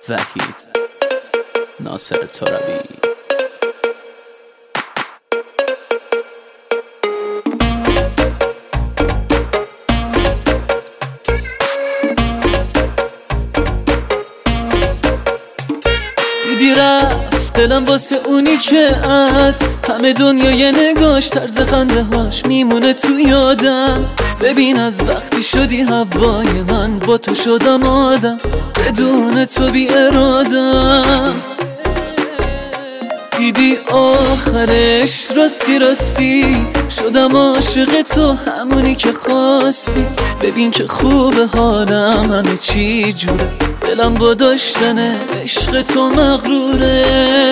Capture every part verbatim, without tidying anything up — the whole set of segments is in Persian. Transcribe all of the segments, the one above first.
وحید ناصر ترابی. دیدی رفت دلم واسه اونی که از همه دنیا یه نگاش طرز خنده هاش میمونه تو یادم. ببین از وقتی شدی هوای من با تو شدم آدم، بدون تو بی ارادم. دیدی آخرش راستی راستی شدم عاشق تو، همونی که خواستی. ببین که خوب حالم همه چی جوره، دلم با داشتن عشق تو مغروره.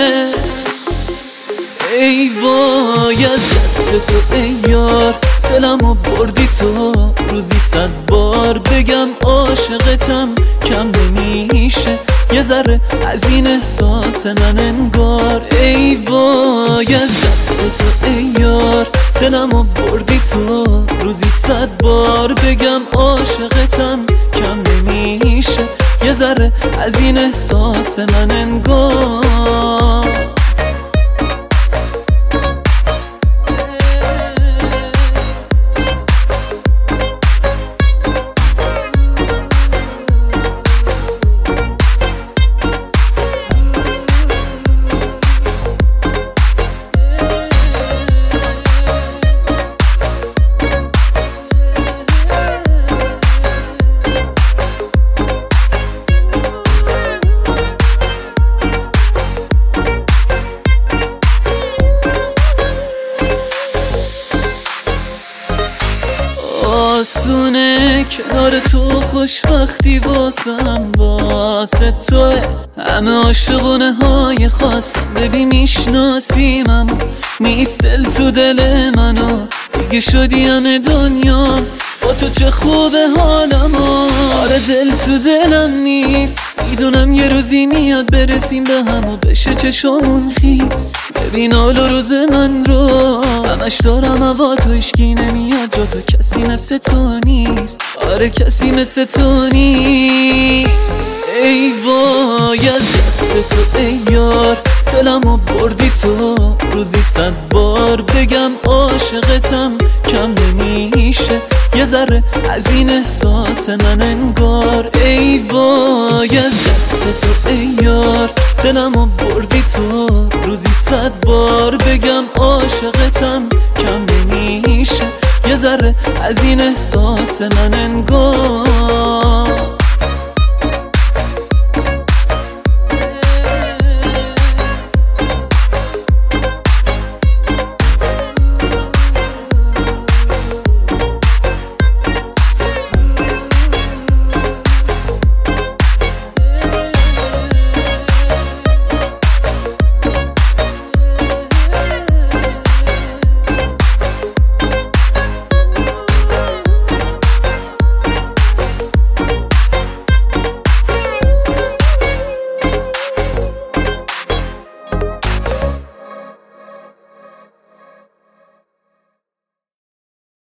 ای وای از دست تو ای یار، دلمو بردی تو. روزی صد بار بگم عاشقتم کم نمیشه، یه ذره از این احساس من انگار. ای وای از دست تو ای یار، دلمو بردی تو. روزی صد بار بگم عاشقتم کم نمیشه، یه ذره از این احساس من انگار. آسونه کنار تو خوشبختی واسم، واسه توه همه عاشقونه های خواستم. ببین میشناسیم اما نیست دل تو دل منو، دیگه شدی همه دنیا با تو چه خوبه حالم. آره دل تو دلم نیست، میدونم یه روزی میاد برسیم به هم و بشه چشمون خیز. ببین حال و روز من رو همش دارم هوا تو، اشکی نمیاد جا تو، کسی مثل تو نیست. آره کسی مثل تو نیست. ای وای از دست تو ای یار، دلمو بردی تو. روزی صد بار بگم عاشقتم کم نمیشه، یه ذره از این احساس من انگار. ای وای از دست تو ای یار، دلمو بردی تو. روزی صد بار بگم عاشقتم کم نمیشه، یه ذره از این احساس من انگار.